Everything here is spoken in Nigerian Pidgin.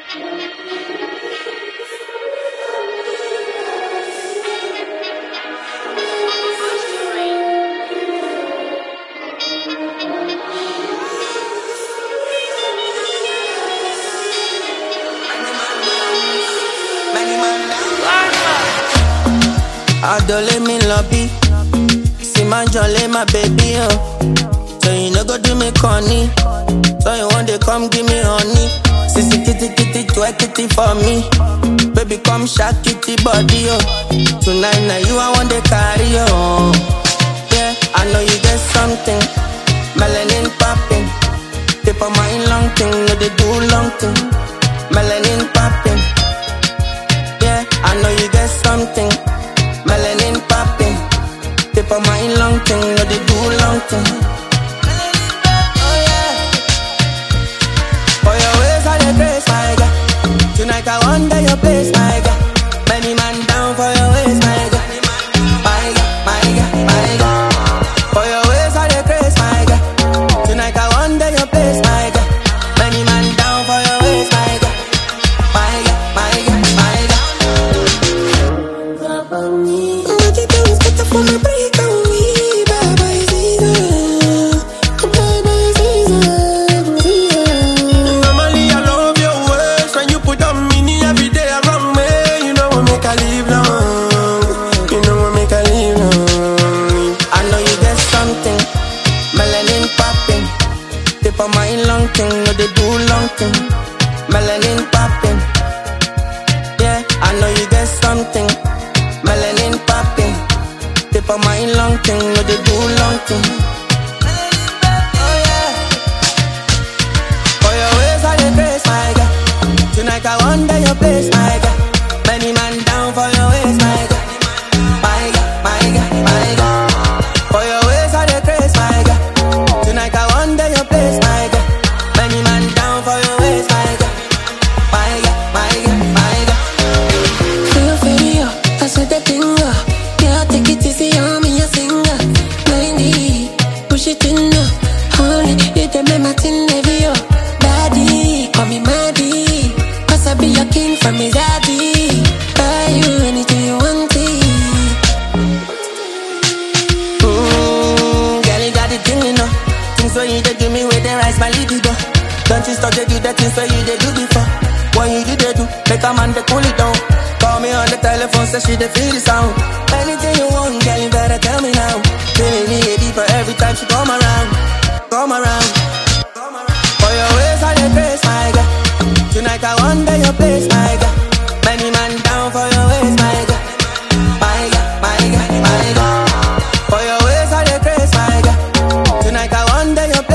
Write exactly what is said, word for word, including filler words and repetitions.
Adole me lobby, see my jolly my baby oh. So you no go do me corny, so you want to come give me honey. Sissy kitty kitty twerk kitty for me, baby come shake kitty body oh. Tonight now you I want to carry oh. Yeah, I know you get something, melanin popping. Tip of my long thing, no they do long thing, melanin popping. Yeah, I know you get something. Melanin popping, tip of my long thing, no they do long thing. Oh yeah, for your ways I dey grace, my girl. Tonight I wonder your place, my girl. Many man down for your ways, my girl. My girl, my girl, my girl. For your ways I dey grace, my girl. Tonight I wonder your place, my girl. Many man down for your ways, my girl. My girl, my girl, my girl. For my break on me, bye bye season, bye bye season, season. Normally I love your ways when you put on me every day around me. You know what make I live long, you know what make I live long. I know you get something, melanin popping. Tip of my long thing, no they do long thing, melanin popping. Yeah, I know you get something, melanin popping. Tip of my long thing, no they do long thing. Oh yeah, for your ways I dey grace, my girl. Tonight I wonder your place, my girl. Many man down for your ways, my girl. My girl, my girl, my girl. For your ways I dey grace, my girl. Tonight I wonder your place, my girl. Many man down for your ways, my girl. My girl, my girl, my girl. Feel inferior, that's what they think of. Yeah, take it easy on me, a singer. ninety, push it in now. Only you them make my tin heavy oh. Daddy, call me Maddie, cause I be your king from his daddy. Buy you anything you want it. Mmm, girl, you got the thing, you know. Things when you they do me with the rise my libido. Don't you stop to do the things when you they do before. When you do they do, make a man they cool it down. Call me on the telephone, say she they feel the sound. Anything you want, girl, you better tell me now. Feeling me deeper every time she come around, come around. For your ways I dey grace, my girl. Tonight I wonder your place, my girl. Many man down for your ways, my girl. My girl, my girl, my girl. For your ways I dey grace, my girl. Tonight I wonder your place.